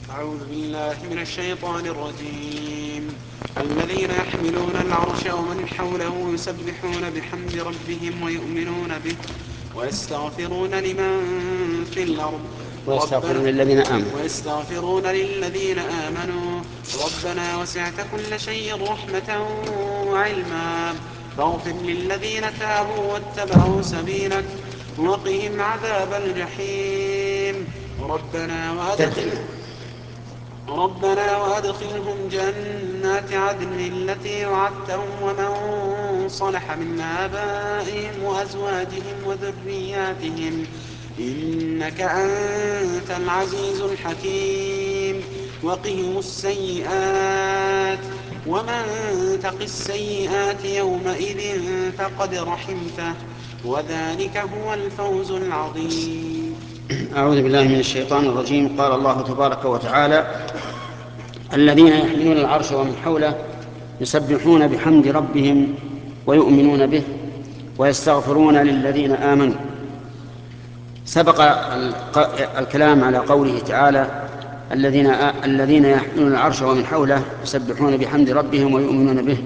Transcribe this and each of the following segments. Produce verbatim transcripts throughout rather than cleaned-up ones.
أعوذ بالله من الشيطان الرجيم. الذين يحملون العرش ومن حوله يسبحون بحمد ربهم ويؤمنون به ويستغفرون لمن في الأرض ويستغفرون ربنا للذين آمنوا ويستغفرون للذين آمنوا ربنا وسعت كل شيء رحمة وعلما فاغفر للذين تابوا واتبعوا سبيلك وقهم عذاب الجحيم ربنا وأدخل ربنا وأدخلهم جنات عدن التي وعدتهم ومن صلح من آبائهم وأزواجهم وذرياتهم إنك أنت العزيز الحكيم وقهم السيئات ومن تق السيئات يومئذ فقد رحمته وذلك هو الفوز العظيم. أعوذ بالله من الشيطان الرجيم. قال الله تبارك وتعالى: الذين يحملون العرش ومن حوله يسبحون بحمد ربهم ويؤمنون به ويستغفرون للذين آمنوا. سبق الكلام على قوله تعالى: الذين الذين يحملون العرش ومن حوله يسبحون بحمد ربهم ويؤمنون به.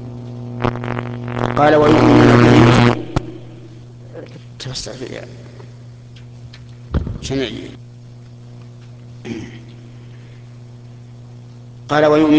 قال ويؤمنون به قال ويؤمنون